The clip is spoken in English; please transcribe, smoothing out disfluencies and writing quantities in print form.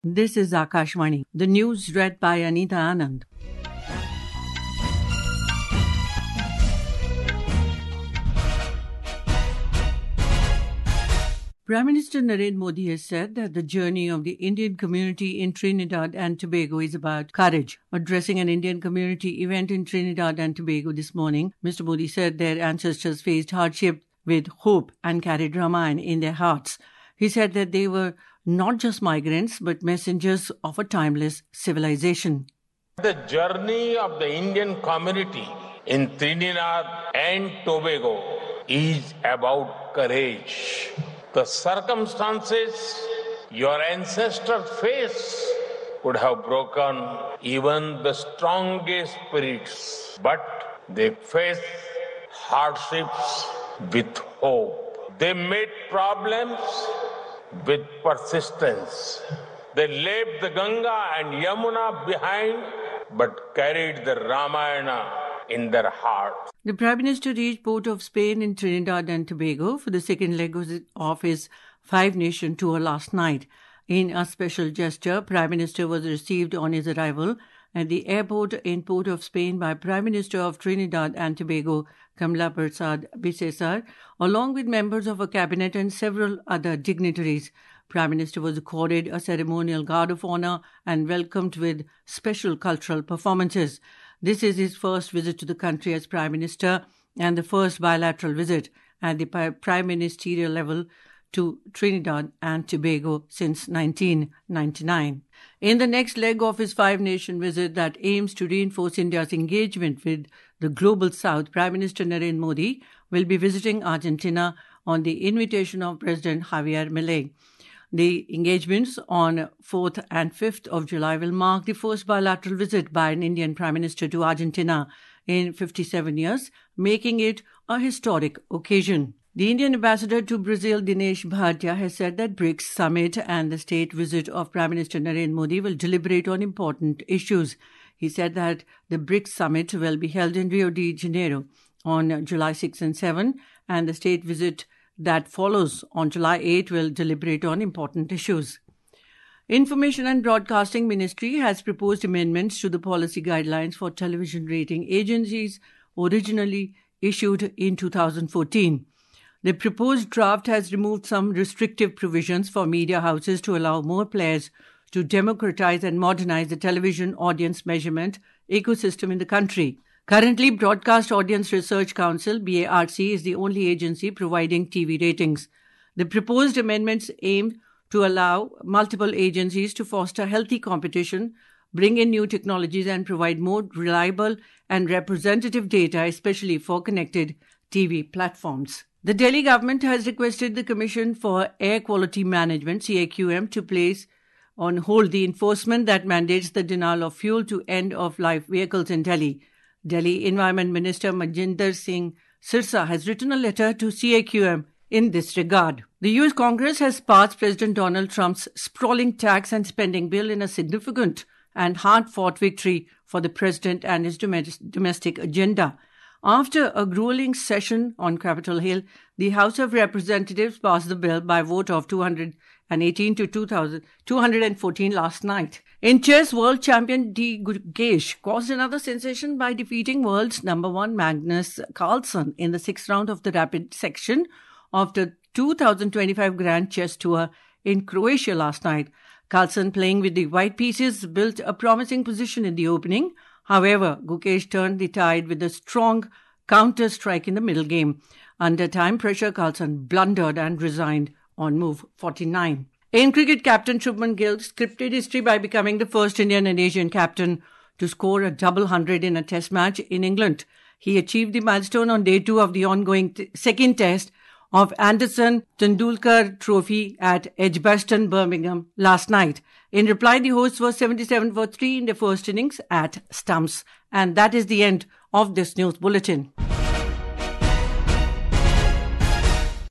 This is Akashvani. The news read by Anita Anand. Prime Minister Narendra Modi has said that the journey of the Indian community in Trinidad and Tobago is about courage. Addressing an Indian community event in Trinidad and Tobago this morning, Mr. Modi said their ancestors faced hardship with hope and carried Ramayana in their hearts. He said that they were not just migrants but messengers of a timeless civilization. The journey of the Indian community in Trinidad and Tobago is about courage. The circumstances your ancestors faced could have broken even the strongest spirits, but they faced hardships with hope. They met problems with persistence. They left the Ganga and Yamuna behind, but carried the Ramayana in their hearts. The Prime Minister reached Port of Spain in Trinidad and Tobago for the second leg of his five-nation tour last night. In a special gesture, Prime Minister was received on his arrival at the airport in Port of Spain by Prime Minister of Trinidad and Tobago, Kamla Persad Bissessar, along with members of her cabinet and several other dignitaries. Prime Minister was accorded a ceremonial guard of honor and welcomed with special cultural performances. This is his first visit to the country as Prime Minister and the first bilateral visit at the Prime Ministerial level to Trinidad and Tobago since 1999. In the next leg of his five-nation visit that aims to reinforce India's engagement with the Global South, Prime Minister Narendra Modi will be visiting Argentina on the invitation of President Javier Milei. The engagements on 4th and 5th of July will mark the first bilateral visit by an Indian Prime Minister to Argentina in 57 years, making it a historic occasion. The Indian ambassador to Brazil, Dinesh Bhatia, has said that BRICS summit and the state visit of Prime Minister Narendra Modi will deliberate on important issues. He said that the BRICS summit will be held in Rio de Janeiro on July 6 and 7, and the state visit that follows on July 8 will deliberate on important issues. Information and Broadcasting Ministry has proposed amendments to the policy guidelines for television rating agencies originally issued in 2014. The proposed draft has removed some restrictive provisions for media houses to allow more players to democratize and modernize the television audience measurement ecosystem in the country. Currently, Broadcast Audience Research Council, BARC, is the only agency providing TV ratings. The proposed amendments aim to allow multiple agencies to foster healthy competition, bring in new technologies, and provide more reliable and representative data, especially for connected TV platforms. The Delhi government has requested the Commission for Air Quality Management, CAQM, to place on hold the enforcement that mandates the denial of fuel to end-of-life vehicles in Delhi. Delhi Environment Minister Manjinder Singh Sirsa has written a letter to CAQM in this regard. The US Congress has passed President Donald Trump's sprawling tax and spending bill in a significant and hard-fought victory for the president and his domestic agenda. After a grueling session on Capitol Hill, the House of Representatives passed the bill by a vote of 218 to 214 last night. In chess, world champion D. Gukesh caused another sensation by defeating world's number one Magnus Carlsen in the sixth round of the rapid section of the 2025 Grand Chess Tour in Croatia last night. Carlsen, playing with the white pieces, built a promising position in the opening. However, Gukesh turned the tide with a strong counter-strike in the middle game. Under time pressure, Carlsen blundered and resigned on move 49. In cricket, Captain Shubman Gill scripted history by becoming the first Indian and Asian captain to score a double hundred in a test match in England. He achieved the milestone on day 2 of the ongoing second test of Anderson Tendulkar Trophy at Edgbaston, Birmingham last night. In reply, the hosts were 77 for 3 in the first innings at stumps. And that is the end of this news bulletin.